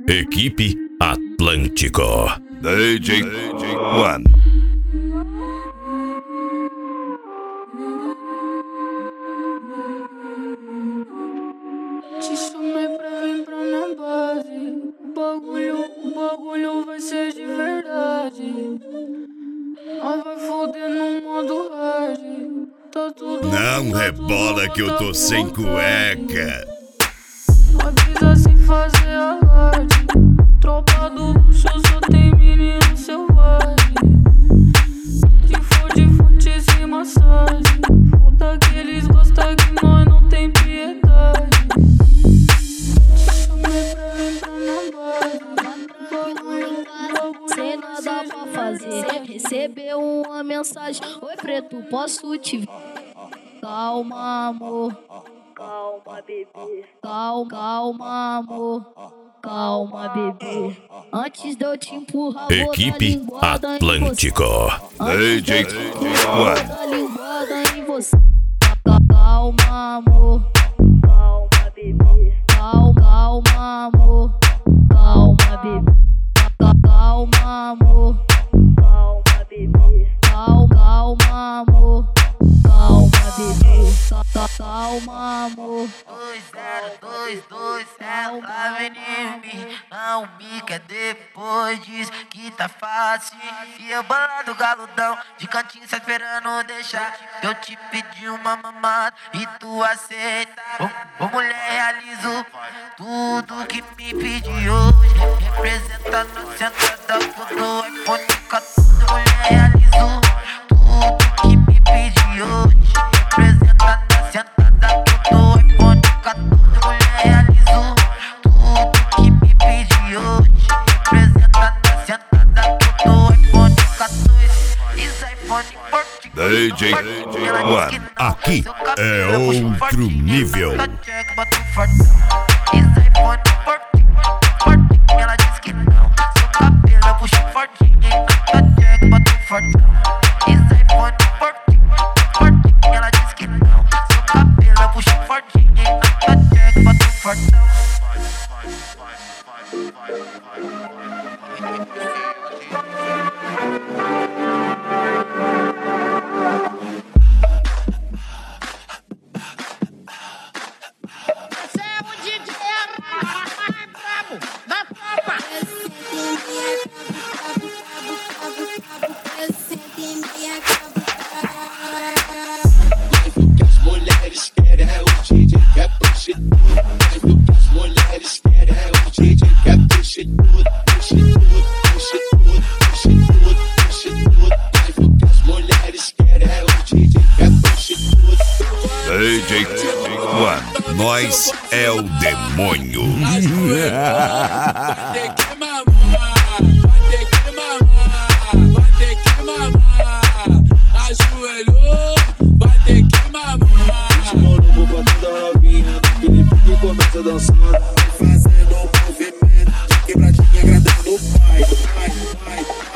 Equipe Atlântico. DJ One. Te chamei pra vir pra minha base. O bagulho vai ser de verdade. Nós vai foder no modo hard. Tá tudo Não rebola que eu tô sem cueca. Nós pisa sem fazer alarde. Tropa do luxo só tem menino selvagem. Se for de fute sem massagem. Falta que eles gostam que nós não tem piedade. Te chamei pra vir pra minha base. Sem nada pra fazer, recebeu uma mensagem: oi preto, posso te ver? Calma amor, calma bebê, calma amor, calma bebê. Antes de eu te empurrar, vou dar Equipe linguada Atlântico. DJ One. dar linguada em você. Calma amor, calma bebê, calma amor, calma bebê. Calma amor, calma bebê, calma amor, calma bebê, calma amor. 2022, ela vem em mim, não me quer depois diz que tá fácil. E eu bolado galudão, de cantinho só esperando deixar. Eu te pedi uma mamada e tu aceita. Ô mulher, realizo tudo que me pediu hoje. Representa na sentada do iPhone 14. Mulher, realizo tudo que me pediu hoje. Representa na sentada do iPhone 14. Mulher, realizo tudo que me pediu hoje. Representa na sentada do iPhone 14. Isso é iPhone forte. DJ One. Aqui é outro nível. Isso é iPhone forte, forte. Ela disse que não. Seu cabelo eu puxo fortinho. Tá check, bota um fortão. Isso é iPhone forte, forte. Ela disse que não. Seu cabelo eu puxo fortinho. Tá check, bota um fortão. Você é o DJ mais brabo da tropa. O que as mulheres querem é o DJ que é prostituta. O que as mulheres querem é o DJ que é prostituta. Prostituta, prostituta, prostituta. O que as mulheres querem é o DJ que é prostituta. DJ One. Nós é o demônio. Vai ter que mamar, vai ter que mamar, vai ter que mamar. Ajoelhou, vai ter que mamar. Mano, vou batendo a novinha naquele pique começa dançando, fazendo um movimento de quebradinha agradando o pai.